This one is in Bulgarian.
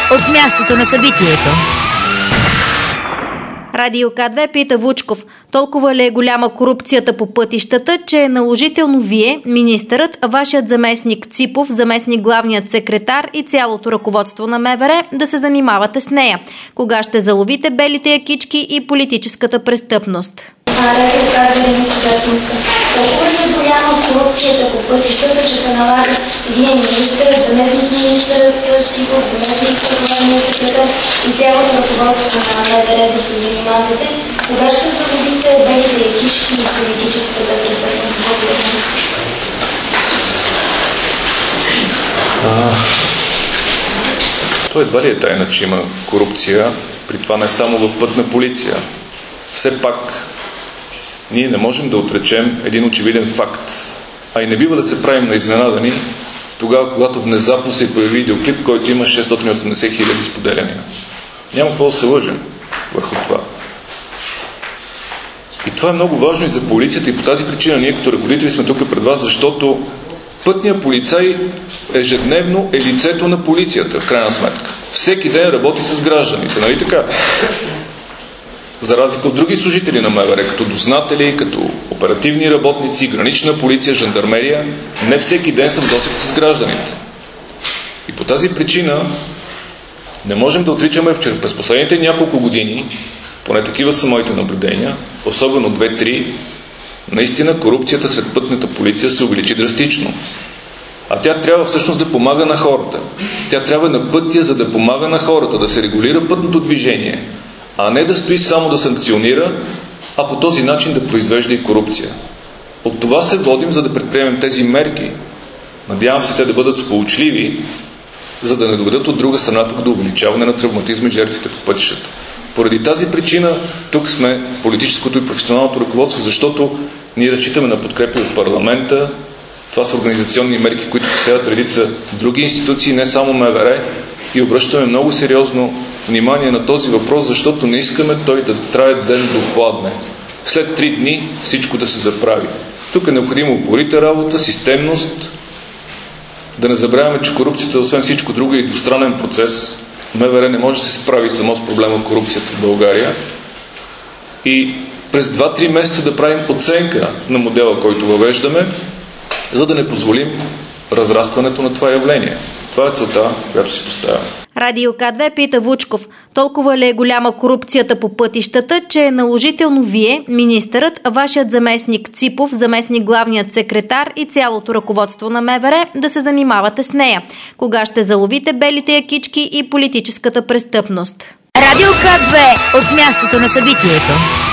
от мястото на събитието. Радио К2 пита Вучков: толкова ли е голяма корупцията по пътищата, че е наложително вие, министърът, вашият заместник Ципов, заместник главният секретар и цялото ръководство на МВР да се занимавате с нея? Кога ще заловите белите якички и политическата престъпност? Радио К2 Цигацинска. Толкова ли е голяма корупцията по пътищата, че се налага вие, министърът, заместник министърът Ципов, заместник главният секретар и цялото ръководство на МВР да се занимавате? Кога ще заловите белите якички и политическата престъпност? То едва ли е тайна, че има корупция, при това не само в пътна полиция. Все пак ние не можем да отречем един очевиден факт. А и не бива да се правим на изненадани тогава, когато внезапно се появи видеоклип, който има 680 хиляди споделяния. Няма какво да се лъжем върху това. И това е много важно и за полицията, и по тази причина ние като ръководители сме тук пред вас, защото пътният полицай ежедневно е лицето на полицията, в крайна сметка. Всеки ден работи с гражданите, нали така? За разлика от други служители на МВР, като дознатели, като оперативни работници, гранична полиция, жандармерия, не всеки ден са в досег с гражданите. И по тази причина не можем да отричаме, че през последните няколко години, поне такива са моите наблюдения, особено 2-3, наистина корупцията сред пътната полиция се увеличи драстично. А тя трябва всъщност да помага на хората. Тя трябва на пътя, за да помага на хората, да се регулира пътното движение, а не да стои само да санкционира, а по този начин да произвежда и корупция. От това се водим, за да предприемем тези мерки. Надявам се те да бъдат сполучливи, за да не доведат от друга страна до увеличаване на травматизма и жертвите по пътищата. Поради тази причина тук сме политическото и професионалното ръководство, защото ние разчитаме на подкрепа от парламента. Това са организационни мерки, които касаят редица други институции, не само МВР, и обръщаме много сериозно внимание на този въпрос, защото не искаме той да трае ден до пладне. След 3 дни всичко да се заправи. Тук е необходимо упорита работа, системност. Да не забравяме, че корупцията, освен всичко друго, е и двустранен процес. МВР не може да се справи само с проблема корупцията в България. И през 2-3 месеца да правим оценка на модела, който въвеждаме, за да не позволим разрастването на това явление. Това е целта, която си поставяме. Радио К2 пита Вучков: толкова ли е голяма корупцията по пътищата, че е наложително вие, министърът, вашият заместник Ципов, заместник главният секретар и цялото ръководство на МВР да се занимавате с нея? Кога ще заловите белите якички и политическата престъпност? Радио К2 от мястото на събитието.